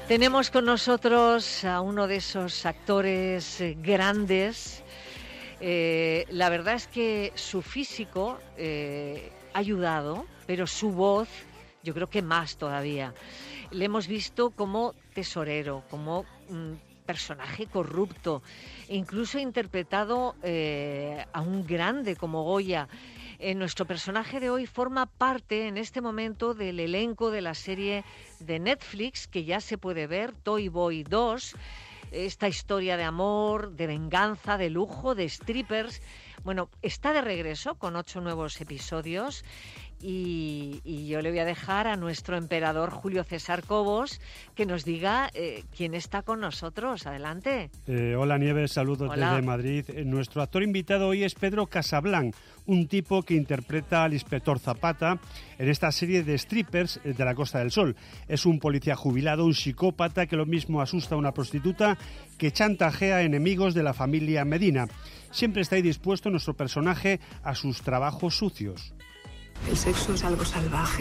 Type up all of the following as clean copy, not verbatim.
Tenemos con nosotros a uno de esos actores grandes. La verdad es que su físico ha ayudado, pero su voz yo creo que más todavía. Le hemos visto como tesorero, como personaje corrupto, e incluso ha interpretado a un grande como Goya. Nuestro personaje de hoy forma parte en este momento del elenco de la serie de Netflix que ya se puede ver, Toy Boy 2, esta historia de amor, de venganza, de lujo, de strippers. Bueno, está de regreso con 8 nuevos episodios y yo le voy a dejar a nuestro emperador Julio César Cobos que nos diga quién está con nosotros. Adelante. Hola Nieves, saludos desde Madrid. Nuestro actor invitado hoy es Pedro Casablanc, un tipo que interpreta al inspector Zapata en esta serie de strippers de la Costa del Sol. Es un policía jubilado, un psicópata que lo mismo asusta a una prostituta que chantajea a enemigos de la familia Medina. Siempre está ahí dispuesto nuestro personaje a sus trabajos sucios. El sexo es algo salvaje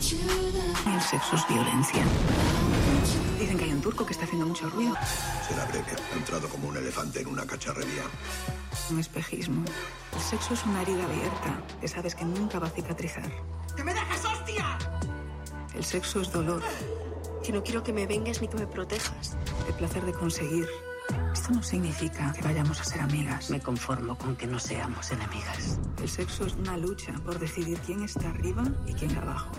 y el sexo es violencia. Dicen que hay un turco que está haciendo mucho ruido. Será breve, ha entrado como un elefante en una cacharrería. Un espejismo. El sexo es una herida abierta que sabes que nunca va a cicatrizar. ¡Que me dejes, hostia! El sexo es dolor. Que no quiero que me vengas ni que me protejas. El placer de conseguir. Esto no significa que vayamos a ser amigas. Me conformo con que no seamos enemigas. El sexo es una lucha por decidir quién está arriba y quién abajo.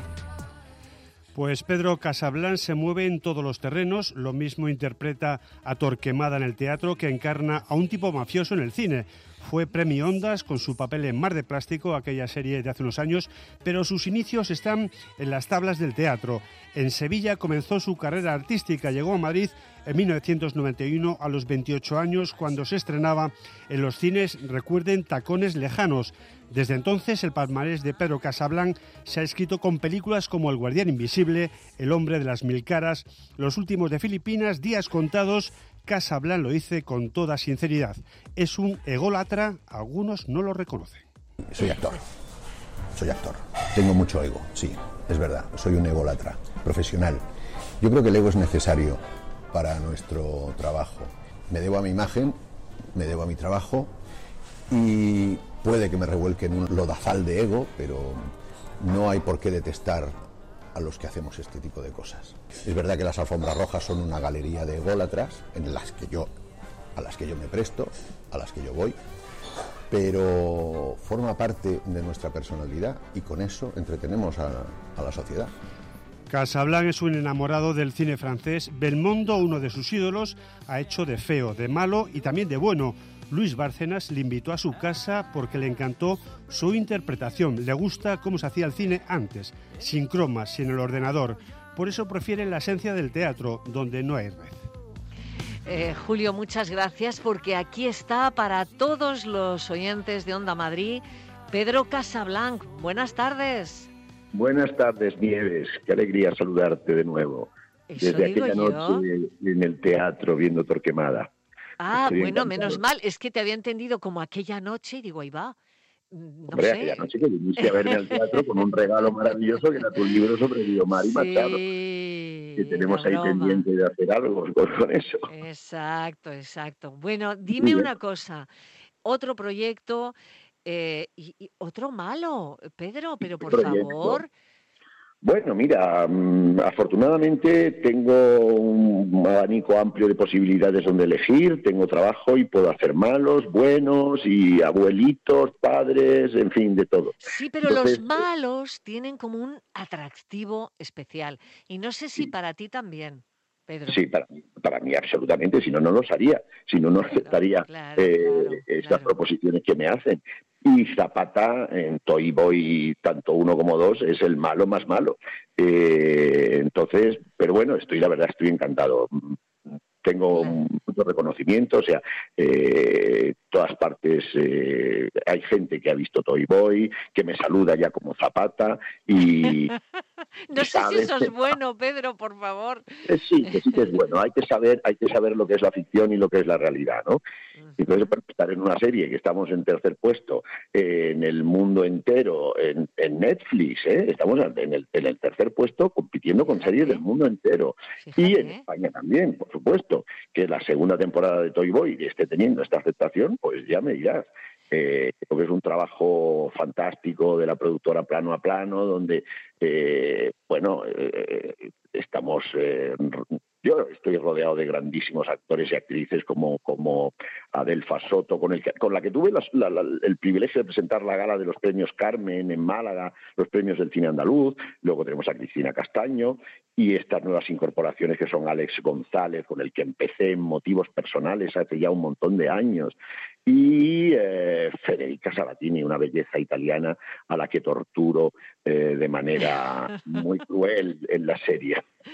Pues Pedro Casablanc se mueve en todos los terrenos, lo mismo interpreta a Torquemada en el teatro que encarna a un tipo mafioso en el cine. Fue premio Ondas con su papel en Mar de Plástico, aquella serie de hace unos años, pero sus inicios están en las tablas del teatro. En Sevilla comenzó su carrera artística, llegó a Madrid en 1991 a los 28 años cuando se estrenaba en los cines, recuerden, Tacones lejanos. Desde entonces el palmarés de Pedro Casablanc se ha escrito con películas como El guardián invisible, El hombre de las mil caras, Los últimos de Filipinas, Días contados. Casablanc lo dice con toda sinceridad. Es un ególatra, algunos no lo reconocen. Soy actor. Tengo mucho ego, sí, es verdad. Soy un ególatra profesional. Yo creo que el ego es necesario para nuestro trabajo. Me debo a mi imagen, me debo a mi trabajo y puede que me revuelque en un lodazal de ego, pero no hay por qué detestar a los que hacemos este tipo de cosas. Es verdad que las alfombras rojas son una galería de ególatras a las que yo me presto, a las que yo voy, pero forma parte de nuestra personalidad y con eso entretenemos a la sociedad. Casablanc es un enamorado del cine francés. Belmondo, uno de sus ídolos, ha hecho de feo, de malo y también de bueno. Luis Bárcenas le invitó a su casa porque le encantó su interpretación. Le gusta cómo se hacía el cine antes, sin cromas, sin el ordenador. Por eso prefiere la esencia del teatro, donde no hay red. Julio, muchas gracias porque aquí está para todos los oyentes de Onda Madrid, Pedro Casablanc. Buenas tardes. Buenas tardes, Nieves. Qué alegría saludarte de nuevo. Eso desde digo aquella noche en el teatro viendo Torquemada. Ah, Estoy bueno, encantado. menos mal. Es que te había entendido como aquella noche y digo, ahí va. Hombre, aquella noche que viniste a verme al teatro con un regalo maravilloso que era tu libro sobre Guiomar y Machado. Que tenemos ahí pendiente de hacer algo con eso. Exacto. Bueno, dime una cosa. Otro proyecto y otro malo, Pedro, pero por favor. Bueno, mira, afortunadamente tengo un abanico amplio de posibilidades donde elegir, tengo trabajo y puedo hacer malos, buenos y abuelitos, padres, en fin, de todo. Sí, pero entonces, los malos tienen como un atractivo especial y no sé si para ti también, Pedro. Sí, para mí absolutamente, si no, no los haría, si no, no aceptaría estas proposiciones que me hacen. Y Zapata, en Toy Boy, tanto 1 como 2, es el malo más malo. Entonces, pero bueno, la verdad estoy encantado. Tengo mucho reconocimiento, o sea, todas partes hay gente que ha visto Toy Boy, que me saluda ya como Zapata y No sé si eso es bueno, Pedro, por favor. Sí, que es bueno. Hay que saber lo que es la ficción y lo que es la realidad, ¿no? Entonces, para estar en una serie que estamos en tercer puesto en el mundo entero, en Netflix, estamos en el tercer puesto compitiendo con series del mundo entero. Y en España también, por supuesto, que la segunda temporada de Toy Boy esté teniendo esta aceptación, pues ya me dirás. Creo que es un trabajo fantástico de la productora Plano a Plano, donde, estamos... yo estoy rodeado de grandísimos actores y actrices como Adelfa Soto, con la que tuve el privilegio de presentar la gala de los premios Carmen en Málaga, los premios del cine andaluz. Luego tenemos a Cristina Castaño y estas nuevas incorporaciones que son Alex González, con el que empecé en Motivos Personales hace ya un montón de años, y Federica Sabatini, una belleza italiana a la que torturo de manera muy cruel en la serie.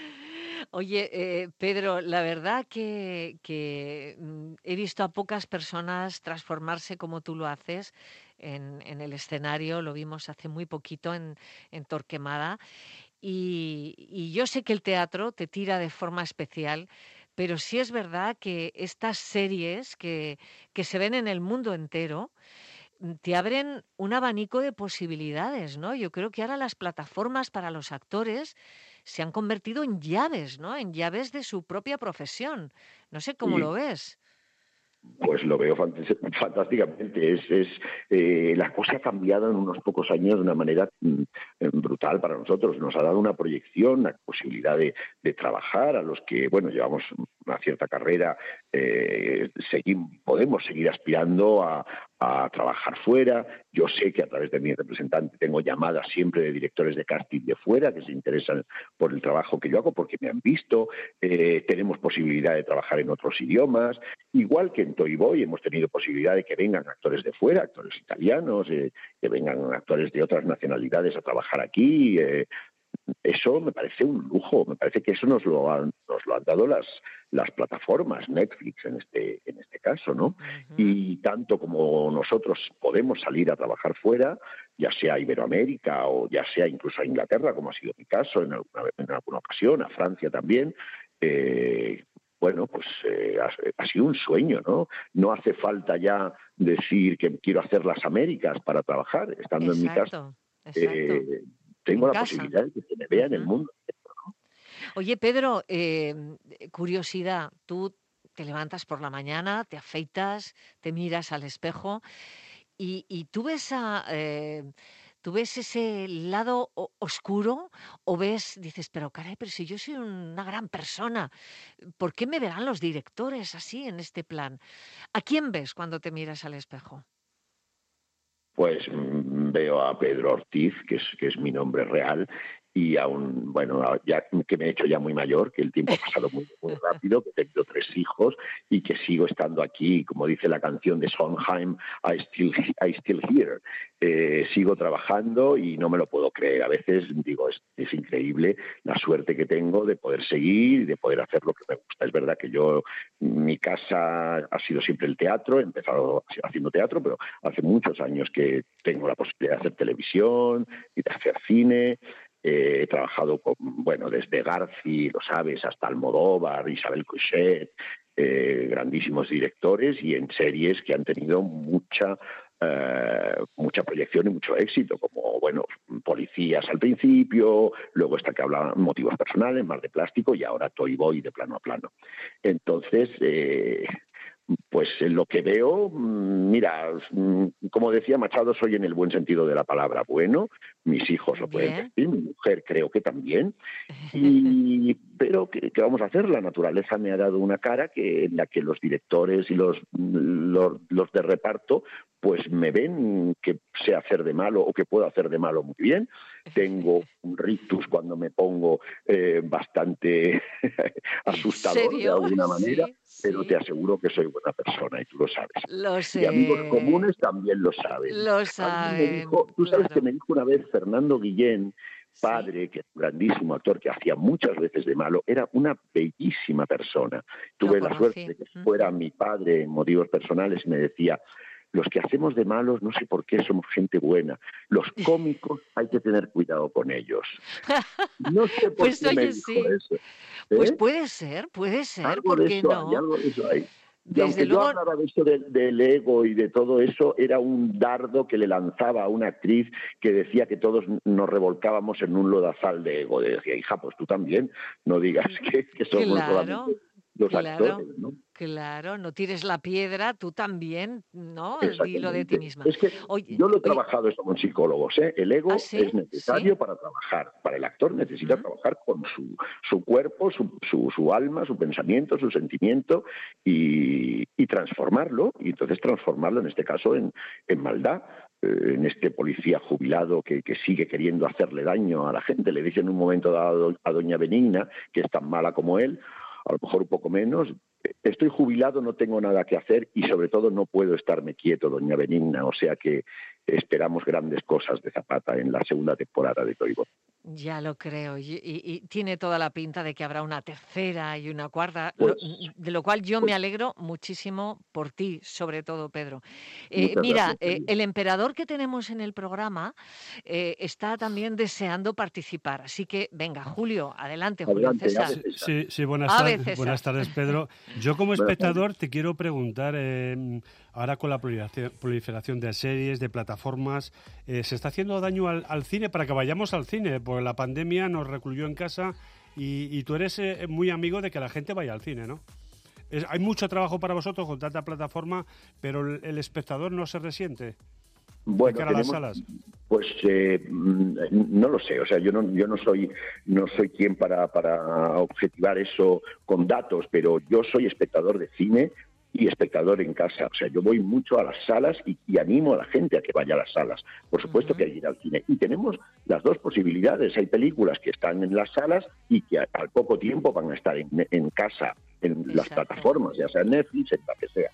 Oye, Pedro, la verdad que he visto a pocas personas transformarse como tú lo haces en el escenario. Lo vimos hace muy poquito en Torquemada. Y yo sé que el teatro te tira de forma especial, pero sí es verdad que estas series que se ven en el mundo entero te abren un abanico de posibilidades, ¿no? Yo creo que ahora las plataformas para los actores se han convertido en llaves, ¿no? En llaves de su propia profesión. No sé cómo lo ves. Pues lo veo fantásticamente. La cosa ha cambiado en unos pocos años de una manera brutal para nosotros. Nos ha dado una proyección, la posibilidad de trabajar a los que, llevamos una cierta carrera, podemos seguir aspirando a trabajar fuera. Yo sé que a través de mi representante tengo llamadas siempre de directores de casting de fuera que se interesan por el trabajo que yo hago porque me han visto. Tenemos posibilidad de trabajar en otros idiomas, igual que en Toy Boy hemos tenido posibilidad de que vengan actores de fuera, actores italianos, que vengan actores de otras nacionalidades a trabajar aquí. Eso me parece un lujo, me parece que eso nos lo han dado las plataformas, Netflix en este caso, ¿no? Uh-huh. Y tanto como nosotros podemos salir a trabajar fuera, ya sea a Iberoamérica o ya sea incluso a Inglaterra, como ha sido mi caso en alguna ocasión, a Francia también, ha sido un sueño, ¿no? No hace falta ya decir que quiero hacer las Américas para trabajar, estando en mi casa. Tengo la posibilidad de que se me vea en el mundo. ¿No? Oye, Pedro, curiosidad, tú te levantas por la mañana, te afeitas, te miras al espejo y tú ves ese lado oscuro o dices, pero caray, pero si yo soy una gran persona, ¿por qué me verán los directores así en este plan? ¿A quién ves cuando te miras al espejo? Pues veo a Pedro Ortiz, que es mi nombre real, y ya que me he hecho ya muy mayor, que el tiempo ha pasado muy, muy rápido, que tengo 3 hijos y que sigo estando aquí, como dice la canción de Sondheim, I still here. Sigo trabajando y no me lo puedo creer. A veces digo, es increíble la suerte que tengo de poder seguir y de poder hacer lo que me gusta. Es verdad que mi casa ha sido siempre el teatro, he empezado haciendo teatro, pero hace muchos años que tengo la posibilidad de hacer televisión y de hacer cine. He trabajado desde Garci, lo sabes, hasta Almodóvar, Isabel Coixet, grandísimos directores y en series que han tenido mucha proyección y mucho éxito, como Policías al principio, luego esta que hablaba Motivos Personales, Mar de Plástico y ahora Toy Boy de Plano a Plano. Entonces, pues lo que veo, mira, como decía Machado, soy en el buen sentido de la palabra bueno, mis hijos lo pueden decir, mi mujer creo que también, pero ¿qué vamos a hacer? La naturaleza me ha dado una cara en la que los directores y los de reparto pues me ven que sé hacer de malo o que puedo hacer de malo muy bien. Tengo un rictus cuando me pongo bastante asustador de alguna manera, pero te aseguro que soy buena persona y tú lo sabes. Lo sé. Y amigos comunes también lo saben. Lo saben. Tú sabes que me dijo una vez Fernando Guillén, padre, que es un grandísimo actor que hacía muchas veces de malo, era una bellísima persona. Tuve la suerte de que fuera mi padre en Motivos Personales y me decía, los que hacemos de malos, no sé por qué somos gente buena. Los cómicos hay que tener cuidado con ellos. No sé por Pues qué oye, me dijo sí. eso. Pues puede ser, Algo ¿por de qué eso no? hay, algo de eso hay. Y Desde aunque luego... yo hablaba de eso del ego y de todo eso, era un dardo que le lanzaba a una actriz que decía que todos nos revolcábamos en un lodazal de ego. Le decía, hija, pues tú también, no digas que somos solamente los actores, ¿no? Claro, no tires la piedra, tú también, ¿no? Dilo de ti Exactamente. misma. Es que yo lo he trabajado eso con psicólogos, ¿eh? El ego es necesario para trabajar. Para el actor necesita trabajar con su cuerpo, su alma, su pensamiento, su sentimiento y transformarlo. Y entonces transformarlo, en este caso, en maldad. En este policía jubilado que sigue queriendo hacerle daño a la gente. Le dice en un momento dado a doña Benigna, que es tan mala como él, a lo mejor un poco menos: estoy jubilado, no tengo nada que hacer y sobre todo no puedo estarme quieto, doña Benigna. O sea que esperamos grandes cosas de Zapata en la segunda temporada de Toy Boy. Ya lo creo, y tiene toda la pinta de que habrá una tercera y una cuarta, de lo cual yo me alegro muchísimo por ti, sobre todo, Pedro. Mira, el emperador que tenemos en el programa está también deseando participar, así que venga, Julio, adelante, Julio César. Sí, buenas tardes, Pedro. Yo como espectador te quiero preguntar, ahora con la proliferación de series, de plataformas, ¿se está haciendo daño al cine para que vayamos al cine? Porque la pandemia nos recluyó en casa y tú eres muy amigo de que la gente vaya al cine, ¿no? Hay mucho trabajo para vosotros con tanta plataforma, pero el espectador no se resiente. Bueno, de cara a las salas. Pues no lo sé, o sea, yo no soy quien para objetivar eso con datos, pero yo soy espectador de cine y espectador en casa. O sea, yo voy mucho a las salas y animo a la gente a que vaya a las salas. Por supuesto que hay que ir al cine. Y tenemos las dos posibilidades. Hay películas que están en las salas y que al poco tiempo van a estar en casa, en las plataformas, ya sea Netflix, en la que sea.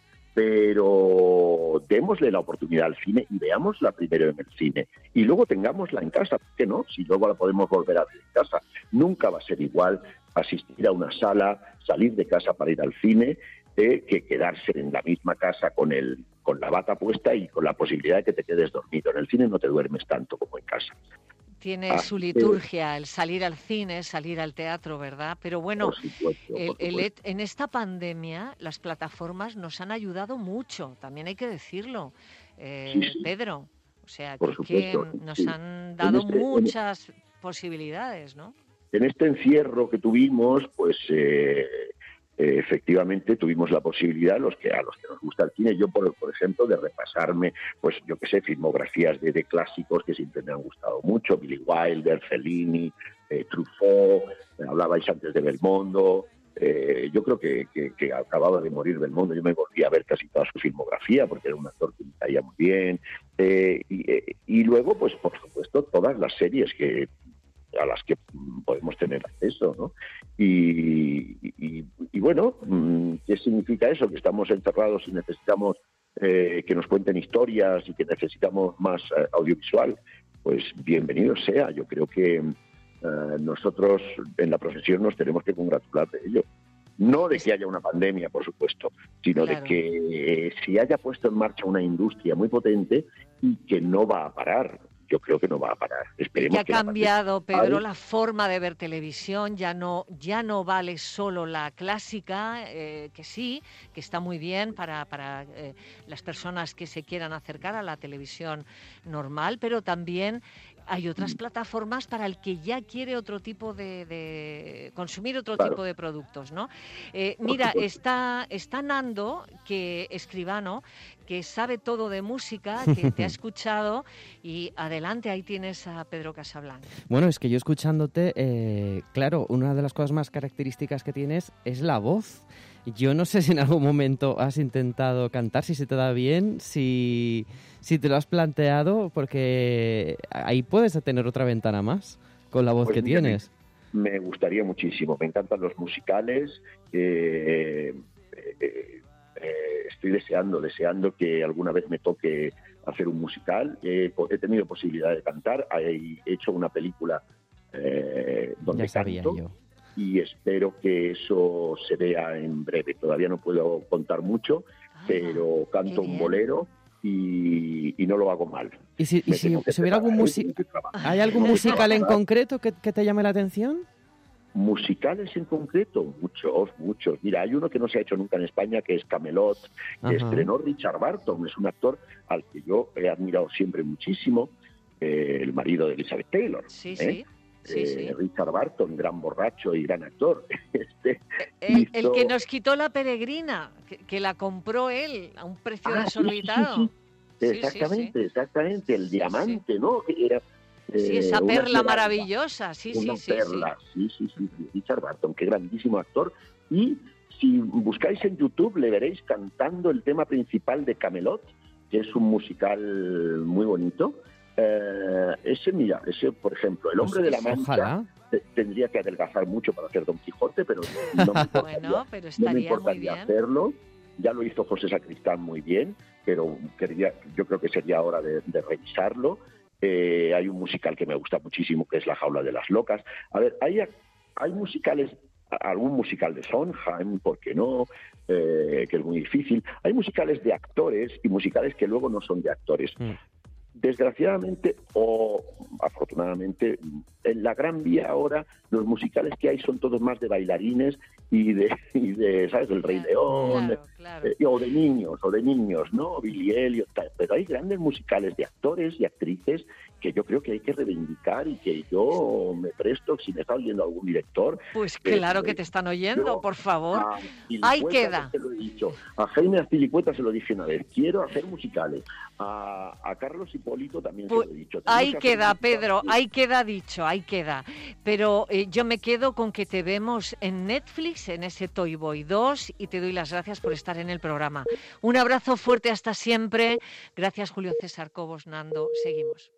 Pero démosle la oportunidad al cine y veámosla primero en el cine. Y luego tengámosla en casa. ¿Por qué no? Si luego la podemos volver a ver en casa. Nunca va a ser igual asistir a una sala, salir de casa para ir al cine, que quedarse en la misma casa con la bata puesta y con la posibilidad de que te quedes dormido. En el cine no te duermes tanto como en casa. Tiene su liturgia, el salir al cine, salir al teatro, ¿verdad? Pero bueno, por supuesto. En esta pandemia las plataformas nos han ayudado mucho, también hay que decirlo, Pedro. O sea, que nos han dado muchas posibilidades, ¿no? En este encierro que tuvimos, pues efectivamente tuvimos la posibilidad, a los que nos gusta el cine, yo por ejemplo, de repasarme, pues yo qué sé, filmografías de clásicos que siempre me han gustado mucho: Billy Wilder, Fellini, Truffaut, hablabais antes de Belmondo. Yo creo que acababa de morir Belmondo, yo me volví a ver casi toda su filmografía porque era un actor que me caía muy bien, y luego, pues por supuesto, todas las series a las que podemos tener acceso, ¿no? Y bueno, ¿qué significa eso? Que estamos encerrados y necesitamos que nos cuenten historias y que necesitamos más audiovisual. Pues bienvenido sea. Yo creo que nosotros en la profesión nos tenemos que congratular de ello. No de que haya una pandemia, por supuesto, sino de que se haya puesto en marcha una industria muy potente y que no va a parar. Yo creo que no va a parar. Esperemos que ha cambiado, Pedro, la forma de ver televisión. Ya no vale solo la clásica, que sí, que está muy bien para las personas que se quieran acercar a la televisión normal, pero también hay otras plataformas para el que ya quiere otro tipo de consumir otro tipo de productos, ¿no? Mira, está Nando, escribano, que sabe todo de música, que te ha escuchado, y adelante, ahí tienes a Pedro Casablanca. Bueno, es que yo escuchándote, claro, una de las cosas más características que tienes es la voz. Yo no sé si en algún momento has intentado cantar, si se te da bien, si te lo has planteado, porque ahí puedes tener otra ventana más con la voz que tienes. Me gustaría muchísimo, me encantan los musicales, estoy deseando que alguna vez me toque hacer un musical. He tenido posibilidad de cantar, he hecho una película donde canto. Yo. Y espero que eso se vea en breve. Todavía no puedo contar mucho, pero canto un bolero y no lo hago mal. ¿Y si hubiera ¿hay algún musical en concreto que te llame la atención? Musicales en concreto, muchos. Mira, hay uno que no se ha hecho nunca en España, que es Camelot, que estrenó Richard Burton. Es un actor al que yo he admirado siempre muchísimo, el marido de Elizabeth Taylor. Sí. Richard Burton, gran borracho y gran actor. El que nos quitó La Peregrina, que la compró él a un precio desorbitado. Sí. Exactamente. El diamante, ¿no? Que era, esa perla maravillosa. Una perla. Sí. Richard Burton, qué grandísimo actor. Y si buscáis en YouTube, le veréis cantando el tema principal de Camelot, que es un musical muy bonito. Ese, por ejemplo, El hombre de la mancha, tendría que adelgazar mucho para hacer Don Quijote, pero no me importaría hacerlo. Ya lo hizo José Sacristán muy bien, pero yo creo que sería hora de revisarlo. Hay un musical que me gusta muchísimo, que es La jaula de las locas. A ver, hay musicales, algún musical de Sondheim, ¿por qué no? Que es muy difícil. Hay musicales de actores y musicales que luego no son de actores. Desgraciadamente o afortunadamente, en la Gran Vía ahora los musicales que hay son todos más de bailarines y de ¿sabes? Del Rey León, o de niños, ¿no? Billy Elliot, pero hay grandes musicales de actores y actrices que yo creo que hay que reivindicar y que yo me presto, si me está oyendo algún director. Pues claro que te están oyendo, por favor. Ahí queda. Te lo he dicho. A Jaime Azpilicueta se lo dije una vez, quiero hacer musicales. A Carlos Hipólito también se lo he dicho. Ahí queda, Pedro, ahí queda dicho, ahí queda. Pero yo me quedo con que te vemos en Netflix, en ese Toy Boy 2, y te doy las gracias por estar en el programa. Un abrazo fuerte hasta siempre. Gracias, Julio César Cobos, Nando. Seguimos.